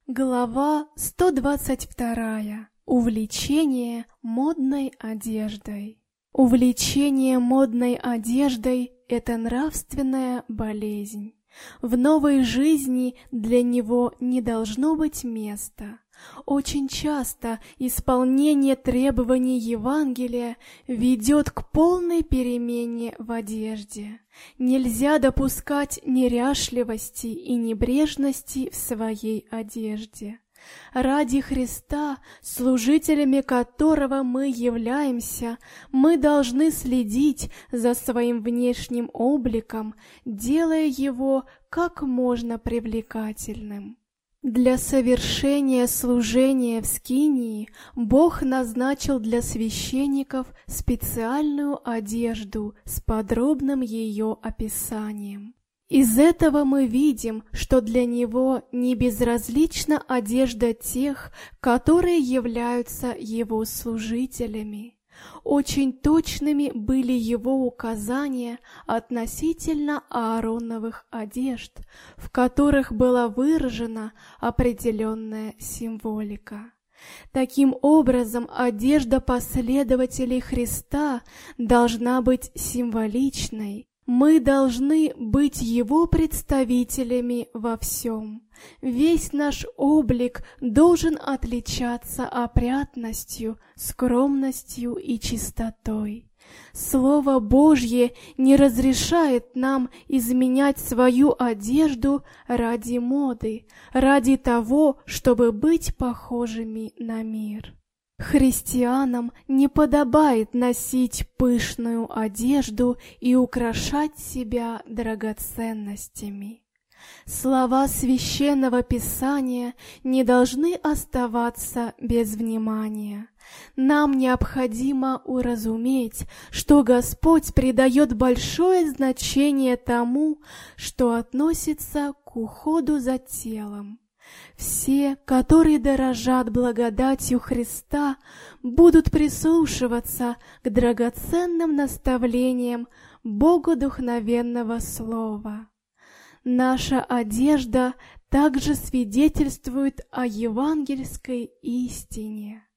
Глава 122. Увлечение модной одеждой. Увлечение модной одеждой – это нравственная болезнь. В новой жизни для него не должно быть места. Очень часто исполнение требований Евангелия ведет к полной перемене в одежде. Нельзя допускать неряшливости и небрежности в своей одежде. Ради Христа, служителями которого мы являемся, мы должны следить за своим внешним обликом, делая его как можно привлекательным. Для совершения служения в скинии Бог назначил для священников специальную одежду с подробным ее описанием. Из этого мы видим, что для Него не безразлична одежда тех, которые являются Его служителями. Очень точными были Его указания относительно Аароновых одежд, в которых была выражена определенная символика. Таким образом, одежда последователей Христа должна быть символичной. Мы должны быть Его представителями во всем. Весь наш облик должен отличаться опрятностью, скромностью и чистотой. Слово Божье не разрешает нам изменять свою одежду ради моды, ради того, чтобы быть похожими на мир. Христианам не подобает носить пышную одежду и украшать себя драгоценностями. Слова Священного Писания не должны оставаться без внимания. Нам необходимо уразуметь, что Господь придает большое значение тому, что относится к уходу за телом. Все, которые дорожат благодатью Христа, будут прислушиваться к драгоценным наставлениям богодухновенного Слова. Наша одежда также свидетельствует о евангельской истине.